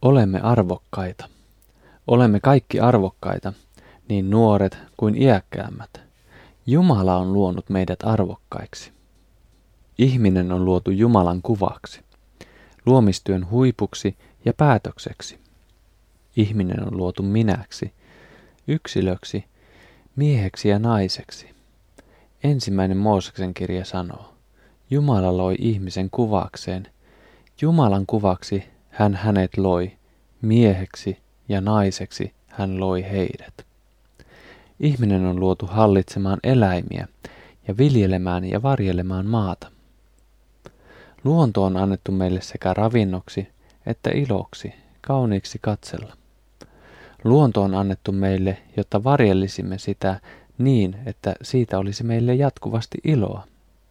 Olemme arvokkaita. Olemme kaikki arvokkaita, niin nuoret kuin iäkkäämmät. Jumala on luonut meidät arvokkaiksi. Ihminen on luotu Jumalan kuvaksi, luomistyön huipuksi ja päätökseksi. Ihminen on luotu minäksi, yksilöksi, mieheksi ja naiseksi. Ensimmäinen Mooseksen kirja sanoo, Jumala loi ihmisen kuvakseen. Jumalan kuvaksi hän hänet loi, mieheksi ja naiseksi hän loi heidät. Ihminen on luotu hallitsemaan eläimiä ja viljelemään ja varjelemaan maata. Luonto on annettu meille sekä ravinnoksi että iloksi, kauniiksi katsella. Luonto on annettu meille, jotta varjelisimme sitä niin, että siitä olisi meille jatkuvasti iloa.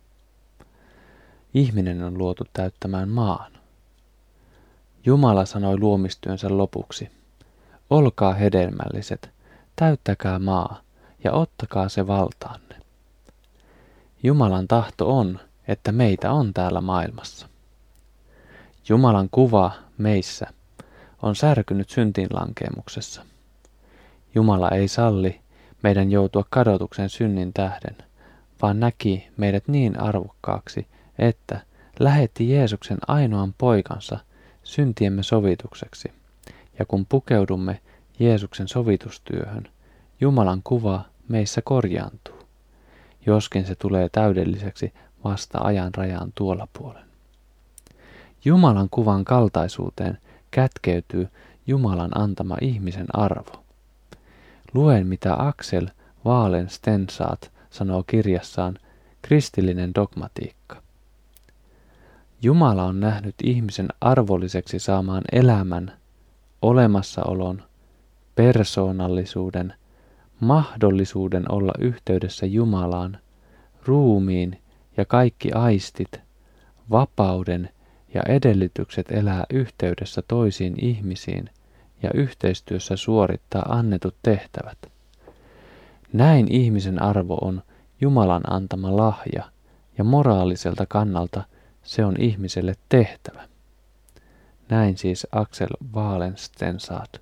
Ihminen on luotu täyttämään maan. Jumala sanoi luomistyönsä lopuksi, olkaa hedelmälliset, täyttäkää maa ja ottakaa se valtaanne. Jumalan tahto on, että meitä on täällä maailmassa. Jumalan kuva meissä on särkynyt syntiinlankeemuksessa. Jumala ei salli meidän joutua kadotuksen synnin tähden, vaan näki meidät niin arvokkaaksi, että lähetti Jeesuksen ainoan poikansa syntiemme sovitukseksi. Ja kun pukeudumme Jeesuksen sovitustyöhön, Jumalan kuva meissä korjaantuu, joskin se tulee täydelliseksi vasta ajan rajaan tuolla puolen. Jumalan kuvan kaltaisuuteen kätkeytyy Jumalan antama ihmisen arvo. Luen, mitä Axel Wallenstensat sanoo kirjassaan Kristillinen dogmatiikka. Jumala on nähnyt ihmisen arvolliseksi saamaan elämän, olemassaolon, persoonallisuuden, mahdollisuuden olla yhteydessä Jumalaan, ruumiin ja kaikki aistit, vapauden ja edellytykset elää yhteydessä toisiin ihmisiin ja yhteistyössä suorittaa annetut tehtävät. Näin ihmisen arvo on Jumalan antama lahja ja moraaliselta kannalta se on ihmiselle tehtävä. Näin siis Axel Wallenstensat.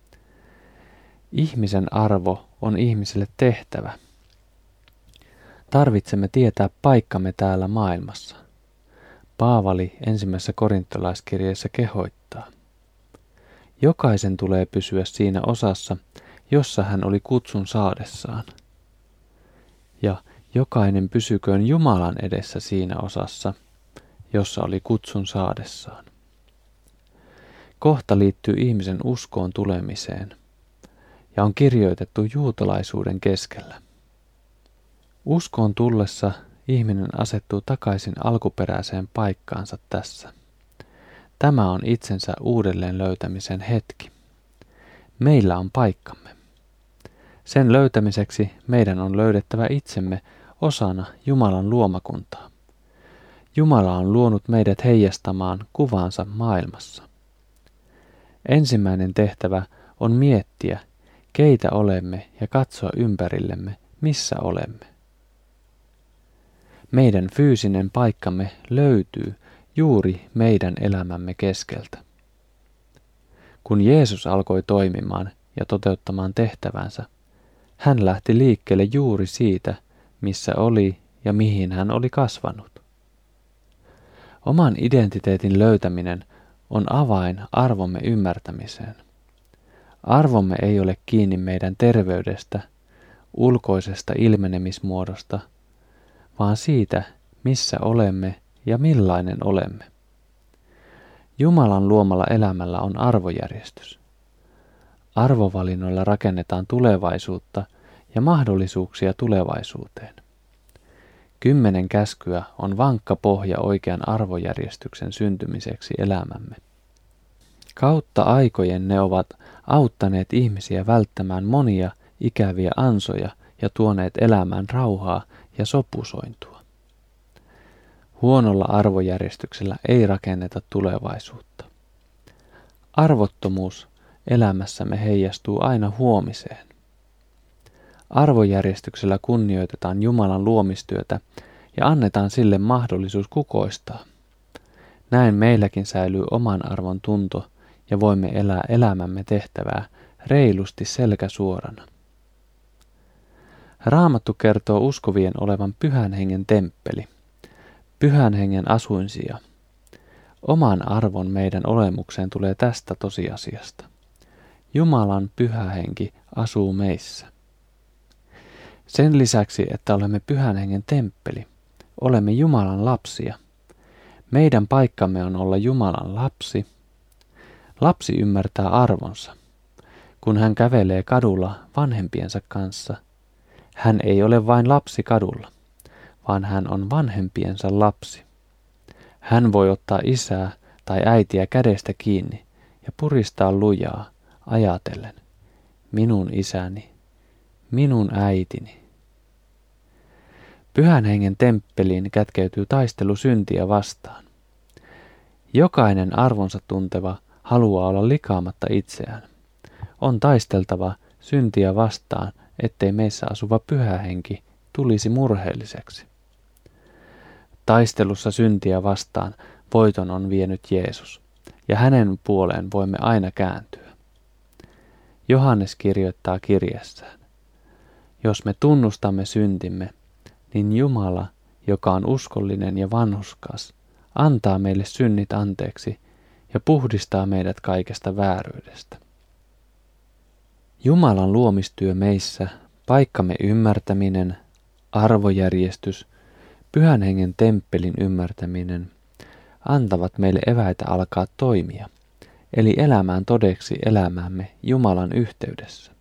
Ihmisen arvo on ihmiselle tehtävä. Tarvitsemme tietää paikkamme täällä maailmassa. Paavali ensimmäisessä korintolaiskirjeessä kehoittaa. Jokaisen tulee pysyä siinä osassa, jossa hän oli kutsun saadessaan. Ja jokainen pysyköön Jumalan edessä siinä osassa, jossa oli kutsun saadessaan. Kohta liittyy ihmisen uskoon tulemiseen ja on kirjoitettu juutalaisuuden keskellä. Uskoon tullessa ihminen asettuu takaisin alkuperäiseen paikkaansa tässä. Tämä on itsensä uudelleen löytämisen hetki. Meillä on paikkamme. Sen löytämiseksi meidän on löydettävä itsemme osana Jumalan luomakuntaa. Jumala on luonut meidät heijastamaan kuvaansa maailmassa. Ensimmäinen tehtävä on miettiä, keitä olemme ja katsoa ympärillemme, missä olemme. Meidän fyysinen paikkamme löytyy juuri meidän elämämme keskeltä. Kun Jeesus alkoi toimimaan ja toteuttamaan tehtävänsä, hän lähti liikkeelle juuri siitä, missä oli ja mihin hän oli kasvanut. Oman identiteetin löytäminen on avain arvomme ymmärtämiseen. Arvomme ei ole kiinni meidän terveydestä, ulkoisesta ilmenemismuodosta, vaan siitä, missä olemme ja millainen olemme. Jumalan luomalla elämällä on arvojärjestys. Arvovalinnoilla rakennetaan tulevaisuutta ja mahdollisuuksia tulevaisuuteen. 10 käskyä on vankka pohja oikean arvojärjestyksen syntymiseksi elämämme. Kautta aikojen ne ovat auttaneet ihmisiä välttämään monia ikäviä ansoja ja tuoneet elämään rauhaa ja sopusointua. Huonolla arvojärjestyksellä ei rakenneta tulevaisuutta. Arvottomuus elämässämme heijastuu aina huomiseen. Arvojärjestyksellä kunnioitetaan Jumalan luomistyötä ja annetaan sille mahdollisuus kukoistaa. Näin meilläkin säilyy oman arvon tunto ja voimme elää elämämme tehtävää reilusti selkä suorana. Raamattu kertoo uskovien olevan Pyhän Hengen temppeli, Pyhän Hengen asuinsija. Oman arvon meidän olemukseen tulee tästä tosiasiasta. Jumalan Pyhä Henki asuu meissä. Sen lisäksi, että olemme Pyhän Hengen temppeli, olemme Jumalan lapsia. Meidän paikkamme on olla Jumalan lapsi. Lapsi ymmärtää arvonsa. Kun hän kävelee kadulla vanhempiensa kanssa, hän ei ole vain lapsi kadulla, vaan hän on vanhempiensa lapsi. Hän voi ottaa isää tai äitiä kädestä kiinni ja puristaa lujaa ajatellen, minun isäni, minun äitini. Pyhän Hengen temppeliin kätkeytyy taistelu syntiä vastaan. Jokainen arvonsa tunteva haluaa olla likaamatta itseään. On taisteltava syntiä vastaan, ettei meissä asuva Pyhä Henki tulisi murheelliseksi. Taistelussa syntiä vastaan voiton on vienyt Jeesus, ja hänen puoleen voimme aina kääntyä. Johannes kirjoittaa kirjassaan, jos me tunnustamme syntimme, niin Jumala, joka on uskollinen ja vanhurskas, antaa meille synnit anteeksi ja puhdistaa meidät kaikesta vääryydestä. Jumalan luomistyö meissä, paikkamme ymmärtäminen, arvojärjestys, Pyhän Hengen temppelin ymmärtäminen, antavat meille eväitä alkaa toimia, eli elämään todeksi elämäämme Jumalan yhteydessä.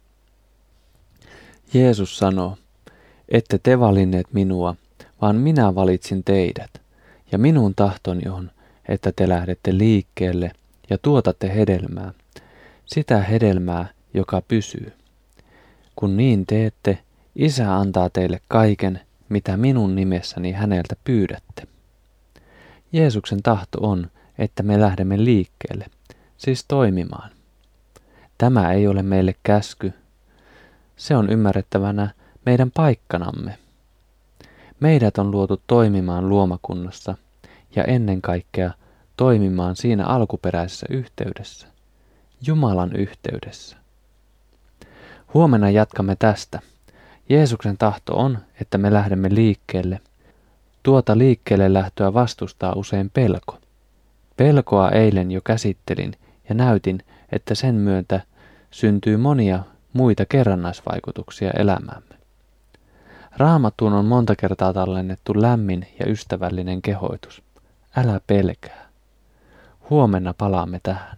Jeesus sanoo, ette te valinneet minua, vaan minä valitsin teidät, ja minun tahtoni on, että te lähdette liikkeelle ja tuotatte hedelmää, sitä hedelmää, joka pysyy. Kun niin teette, Isä antaa teille kaiken, mitä minun nimessäni häneltä pyydätte. Jeesuksen tahto on, että me lähdemme liikkeelle, siis toimimaan. Tämä ei ole meille käsky. Se on ymmärrettävänä meidän paikkanamme. Meidät on luotu toimimaan luomakunnassa ja ennen kaikkea toimimaan siinä alkuperäisessä yhteydessä, Jumalan yhteydessä. Huomenna jatkamme tästä. Jeesuksen tahto on, että me lähdemme liikkeelle. Tuota liikkeelle lähtöä vastustaa usein pelko. Pelkoa eilen jo käsittelin ja näytin, että sen myötä syntyy monia muita kerrannaisvaikutuksia elämäämme. Raamattuun on monta kertaa tallennettu lämmin ja ystävällinen kehoitus. Älä pelkää. Huomenna palaamme tähän.